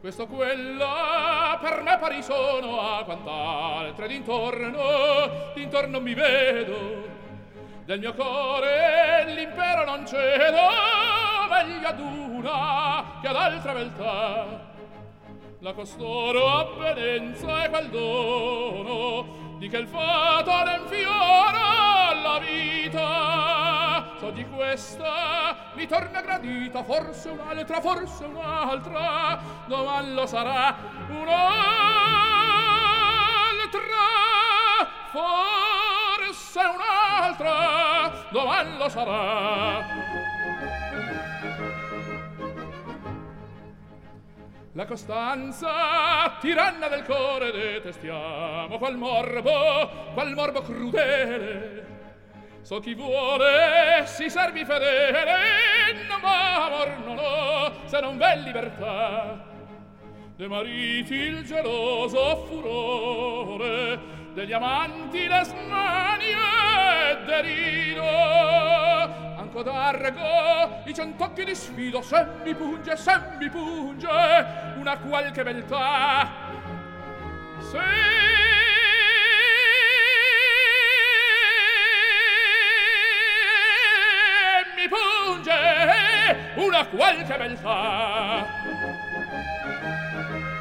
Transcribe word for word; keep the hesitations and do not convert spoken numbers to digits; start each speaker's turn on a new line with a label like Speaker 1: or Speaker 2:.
Speaker 1: questo quella per me pari sono a quant'altre d'intorno d'intorno mi vedo del mio core l'impero non cedo meglio ad una che ad altra beltà la costoro avvenenza e quel dono di che il fato n'infiora la vita so di questa mi torna gradita forse un'altra forse un'altra doman lo sarà un'altra forse un'altra doman lo sarà la costanza tiranna del core detestiamo qual morbo qual morbo crudele so chi vuole si servi fedele non va amor non ho se non v'è libertà de mariti il geloso furore degli amanti le smanie derido anco d'argo i cent'occhi di sfido se mi punge se mi punge una qualche beltà se mi punge una qualche beltà